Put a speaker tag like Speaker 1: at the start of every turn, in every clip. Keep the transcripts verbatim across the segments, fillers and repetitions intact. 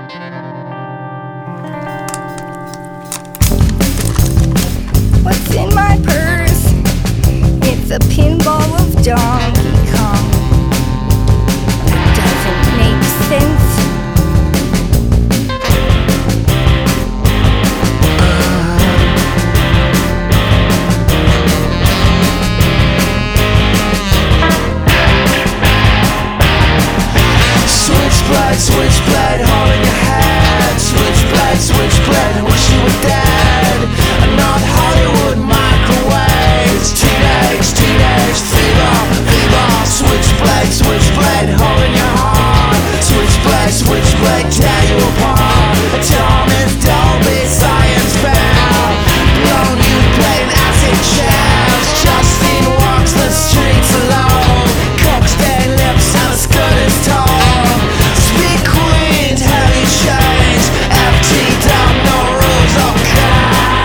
Speaker 1: What's in my purse? It's a pinball of Donkey Kong. That doesn't make sense.
Speaker 2: Switchblade, switchblade, hole in your head. Switchblade, switchblade, wish you were dead. I'm not Hollywood microwaves. Teenage, teenage, fever, fever. Switchblade, switchblade, hole in your heart. Switchblade, switchblade, tear you apart. Atomic Dolby science bell. Blown you playing acid shells. Justin walks the streets alone. Cocktail lips and a skirt is tall. Speak queen, heavy chains. F T down, no rules, okay.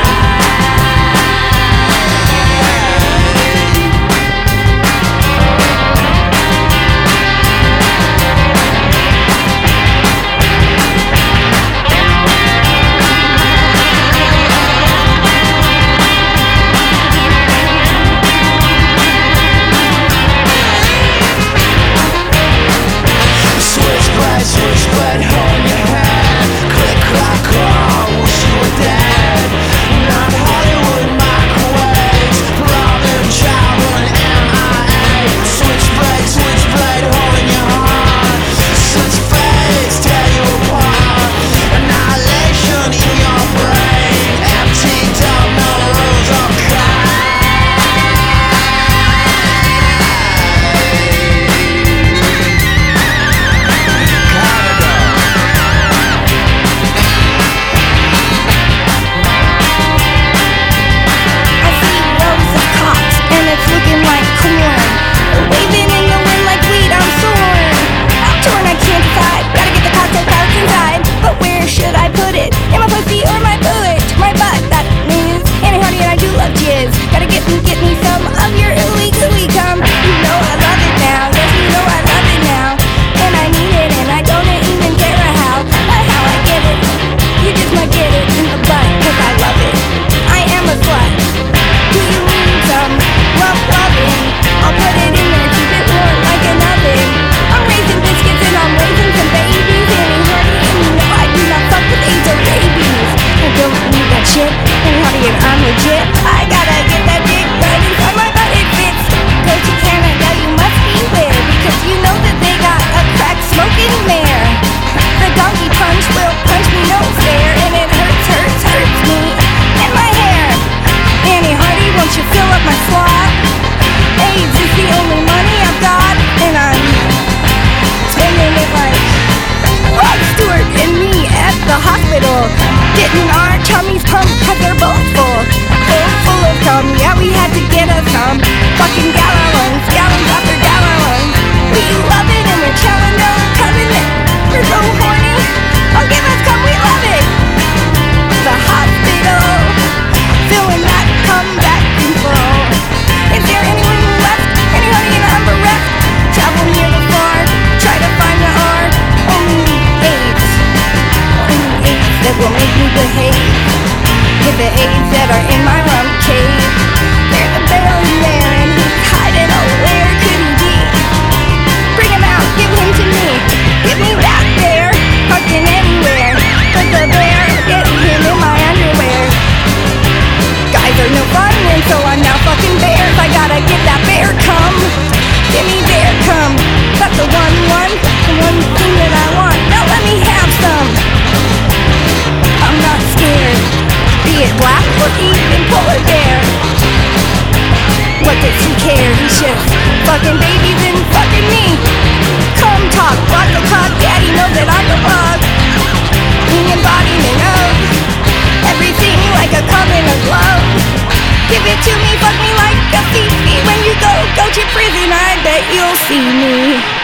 Speaker 2: Switchblade, switchblade, hole in your head. Click, clack, claw, wish you were dead. Not Hollywood microwaves. Problem child, M I A. Switchblade, switchblade, hole in your heart. Switch fades, tear you apart. Annihilation in your brain. Empty dumb, no rules, okay.
Speaker 1: I see rows of cops and it's looking like corn. They're waving in the wind like weed, I'm soaring. I'm torn, I can't decide. Gotta get the cocktail pouch inside. But where should I put it? In my pussy or my butt? My butt, that is. Annie Hardy and I do love jizz. Gotta get me, get me some of your illegally cum. You know I love it now. Yes, you know I love it now. And I need it and I don't even care how. Not how I get it. You just might get it in the butt, cause I love it. I am a slut. Do you need some love loving? I'll put it in there, keep it warm like an oven. I'm raising biscuits and I'm raising some babies. Annie Hardy and you know I do not fuck with AIDS or rabies. I don't need that shit. Annie Hardy and I'm legit. I gotta get that dick right inside my butt, it fits. Go to Canada, you must beware, because you know that they got a crack smoking mare. The donkey punch will punch me no fair, and it hurts, hurts, hurts me in my hair. Annie Hardy, won't you fill up my slot? AIDS is the only money I've got, and I'm spending it like Rod Stewart and me at the hospital, getting our tummies pumped cause they're both full, full, full of cum. Yeah, we had to get us some fucking gallons, gallons after gallons. We love it and we're chilling, no covenant. We're so horny, oh give us cum, we love it. The hospital, feeling that cum back and forth. Is there anyone left? Any honey and I'm bereft? Travel near the far, try to find the R. Only AIDS, only AIDS that will make me behave. With the AIDS that are in my rump cave. There's a bear in there and he's hiding. Oh, where could he be? Bring him out, give him to me. Give me that bear, fucking anywhere. Put the bear, get him in my underwear. Guys are no fun and so I'm now fucking bears. I gotta get that bear cum. Give me bear cum. That's the one, one, the one thing that I want. Now let me have some. I'm not scared, be it black or even polar bear. What does he care? He's just fucking babies and fucking me. Come talk, rock the cock, daddy knows that I'm the bug. The embodiment of everything like a cum in a glove. Give it to me, fuck me like a fifi. When you go, go to prison, I bet you'll see me.